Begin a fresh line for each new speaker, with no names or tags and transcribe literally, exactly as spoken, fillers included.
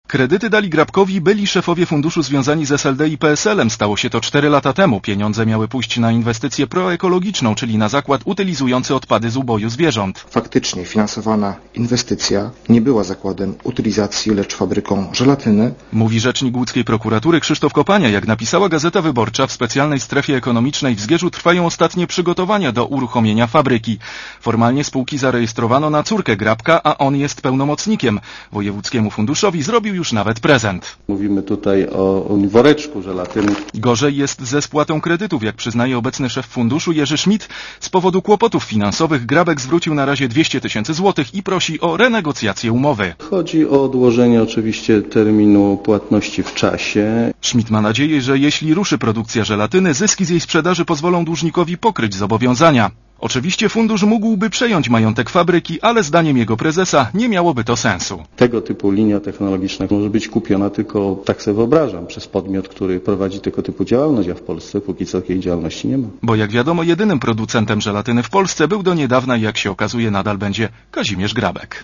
Kredyty dali Grabkowi byli szefowie funduszu związani z S L D i P S L-em. Stało się to cztery lata temu. Pieniądze miały pójść na inwestycję proekologiczną, czyli na zakład utylizujący odpady z uboju zwierząt.
Faktycznie finansowana inwestycja nie była zakładem utylizacji, lecz fabryką żelatyny.
Mówi rzecznik łódzkiej prokuratury Krzysztof Kopania. Jak napisała Gazeta Wyborcza, w specjalnej strefie ekonomicznej w Zgierzu trwają ostatnie przygotowania do uruchomienia fabryki. Formalnie spółki zarejestrowano na córkę Grabka, a on jest pełnomocnikiem. Wojewódzkiemu funduszowi zrobił już nawet prezent.
Mówimy tutaj o woreczku żelatyny.
Gorzej jest ze spłatą kredytów, jak przyznaje obecny szef funduszu Jerzy Schmidt. Z powodu kłopotów finansowych Grabek zwrócił na razie dwieście tysięcy złotych i prosi o renegocjację umowy.
Chodzi o odłożenie oczywiście terminu płatności w czasie.
Schmidt ma nadzieję, że jeśli ruszy produkcja żelatyny, zyski z jej sprzedaży pozwolą dłużnikowi pokryć zobowiązania. Oczywiście fundusz mógłby przejąć majątek fabryki, ale zdaniem jego prezesa nie miałoby to sensu.
Tego typu linia technologiczna może być kupiona tylko, tak sobie wyobrażam, przez podmiot, który prowadzi tego typu działalność, a w Polsce póki co takiej działalności nie ma.
Bo jak wiadomo, jedynym producentem żelatyny w Polsce był do niedawna i jak się okazuje nadal będzie Kazimierz Grabek.